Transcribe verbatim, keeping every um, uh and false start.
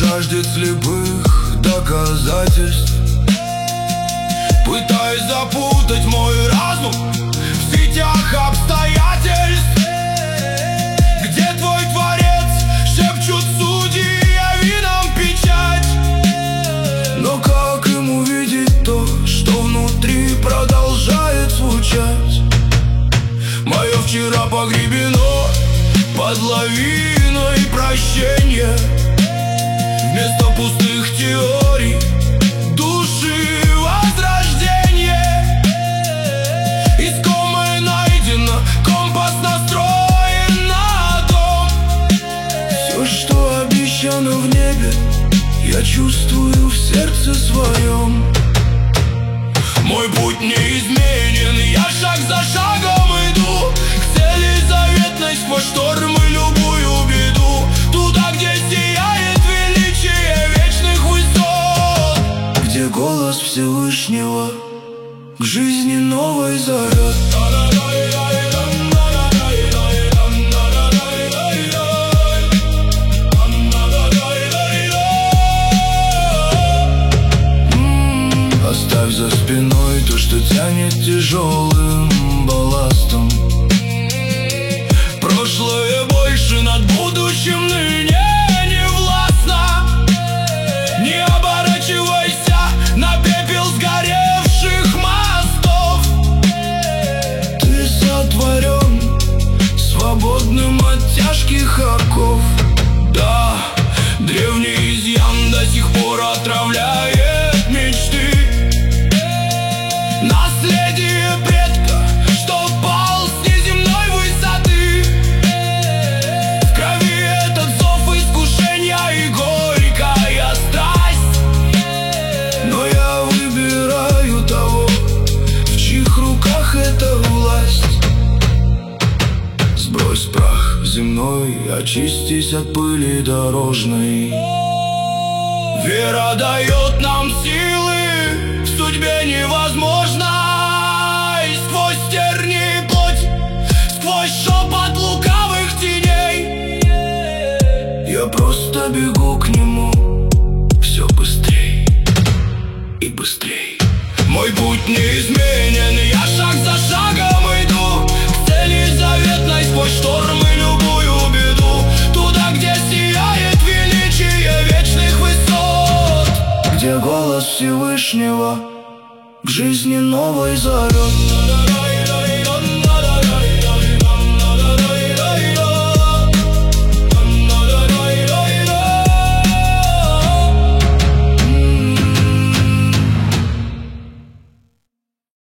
жаждет слепых доказательств, пытаясь запутать мой разум в сетях обстоятельств. Где твой творец? Шепчут судьи, яви нам печать. Но как им увидеть то, что внутри продолжает звучать? Мое вчера погребено под лавиной прощения. Вместо пустых теорий души возрождение. Искомое найдено, компас настроен на дом. Все, что обещано в небе, я чувствую в сердце своем. Мой путь неизменен, я шаг за шагом иду к цели заветной сквозь штормы любую беду. Туда, где сияет величие вечных высот, где голос Всевышнего к жизни новой зовет. Оставь за спиной то, что тянет тяжелым балластом. Прошлое больше над будущим ныне не властно. Не оборачивайся на пепел сгоревших мостов. Ты сотворен свободным от тяжких оков. Да, древний изъян до сих пор отравляет мечты. Наследие предка, что пал с неземной высоты. В крови этот зов искушения и горькая страсть. Но я выбираю того, в чьих руках эта власть. Сбрось прах земной, очистись от пыли дорожной. Вера дает нам силы в судьбе невозможной. Сквозь тернии плоть, сквозь шепот лукавых теней, я просто бегу к нему все быстрей и быстрей. Мой путь неизменен, я шаг за шагом иду к цели заветной сквозь штормы любую беду. Туда, где сияет величие вечных высот, где голос Всевышнего к жизни новой зовет.